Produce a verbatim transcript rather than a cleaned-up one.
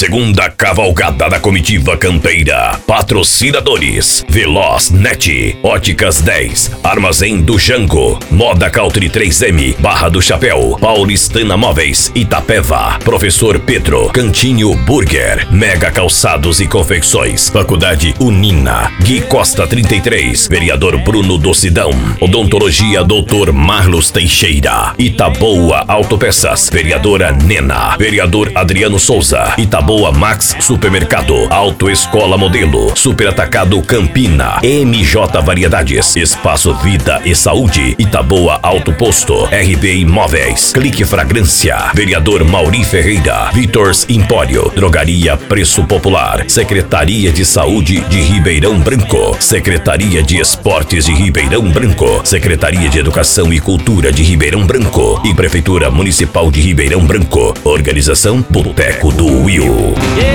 Segunda cavalgada da comitiva campeira. Patrocinadores: Veloznet, Óticas dez, Armazém do Jango, Moda Country três M, Barra do Chapéu, Paulistana Móveis, Itapeva, Professor Pedro, Cantinho Burger, Mega Calçados e Confecções, Faculdade Unina, Gui Costa trinta e três, Vereador Bruno Docidão, Odontologia doutor Marlos Teixeira, Itaboa Autopeças, Vereadora Nena, Vereador Adriano Souza, Itaboa Max Supermercado, Autoescola Modelo, Super Atacado Campina, M J Variedades, Espaço Vida e Saúde, Itaboa Auto Posto, R B Imóveis, Clique Fragrância, Vereador Mauri Ferreira, Vitors Empório, Drogaria Preço Popular, Secretaria de Saúde de Ribeirão Branco, Secretaria de Esportes de Ribeirão Branco, Secretaria de Educação e Cultura de Ribeirão Branco e Prefeitura Municipal de Ribeirão Branco. Organização Boteco do Will.